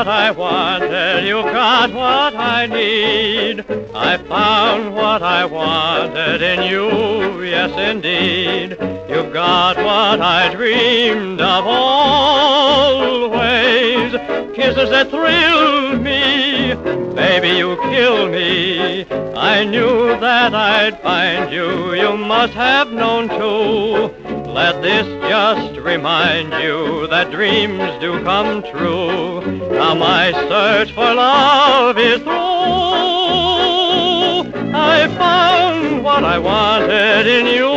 what I wanted, you got what I need. I found what I wanted in you, yes indeed. You got what I dreamed of always. Kisses that thrill me, baby you kill me. I knew that I'd find you, you must have known too. Let this just remind you that dreams do come true. Now my search for love is through. I found what I wanted in you.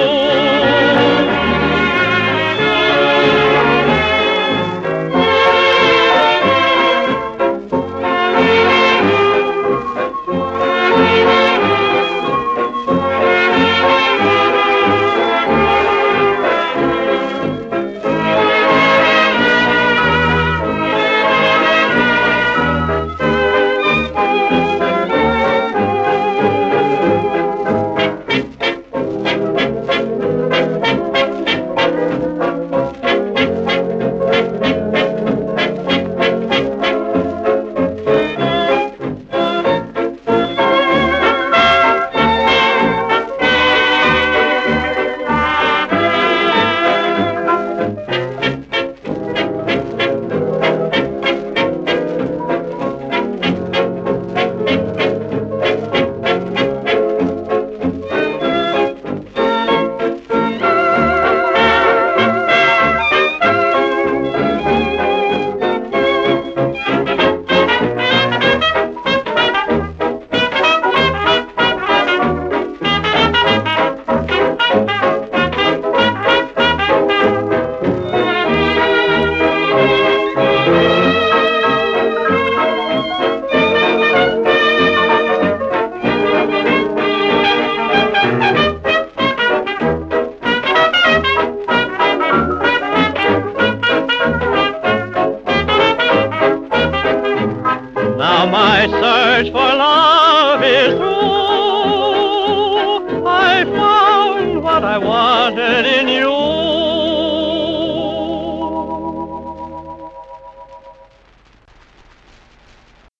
Now my search for love is through. I found what I wanted in you.